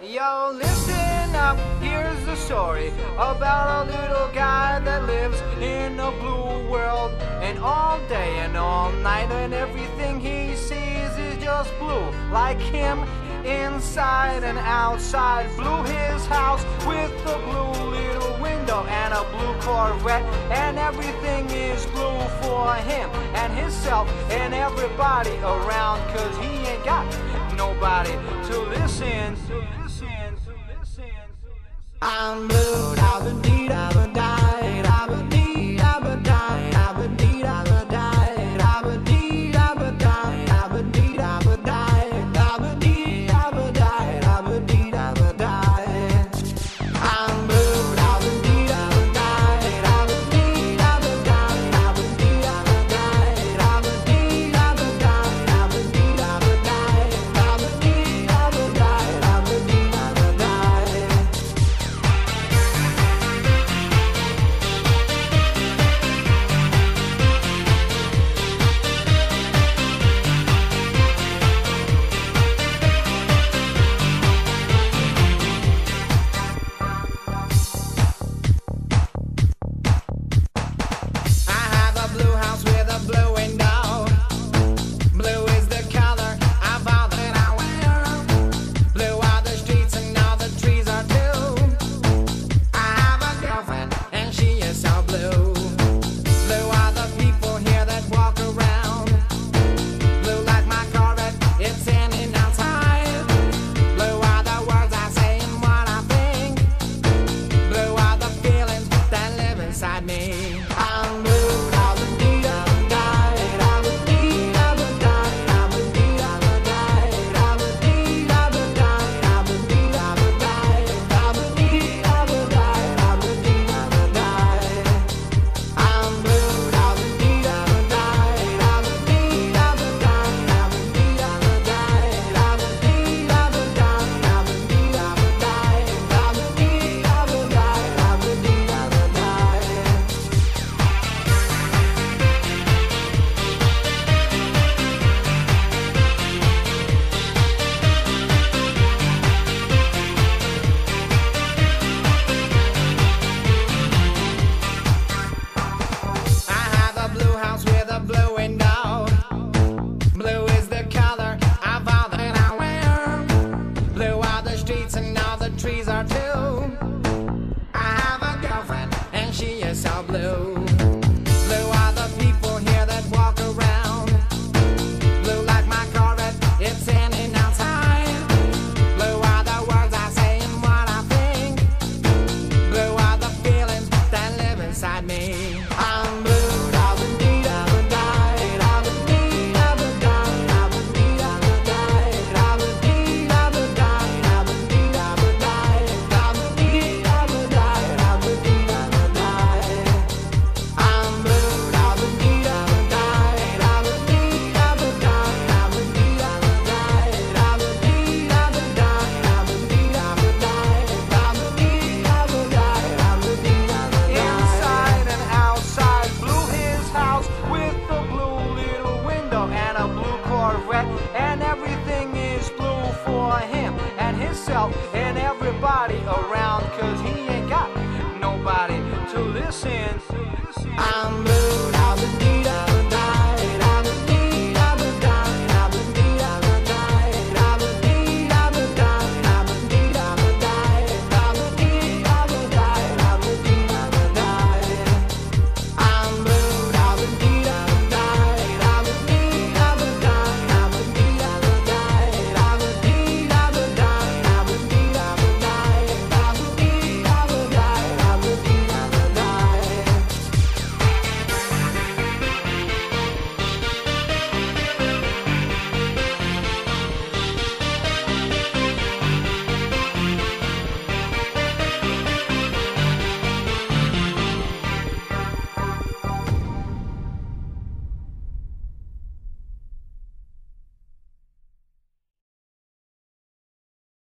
Yo, listen up, here's the story about a little guy that lives in a blue world. And all day and all night and everything he sees is just blue. Like him, inside and outside. Blue his house with a blue little window and a blue Corvette. And everything is blue for him and himself and everybody around. Cause he ain't got nobody to listen. I'm blue, da-ba-dee, da-ba-die, da-ba-dee, da-ba-die, da-ba-dee, da-ba-die, da-ba-dee, da-ba-die, da-ba-dee, da-ba-die, da-ba-dee, da-ba-die, da-ba-dee, da-ba-die. I'm blue, da-ba-dee, da-ba-die, da-ba-dee, da-ba-die, da-ba-dee, da-ba-die, da-ba-dee, da-ba-die, da-ba-dee, da-ba-die, da-ba-dee, da-ba-die, da-ba-dee. Trees are too.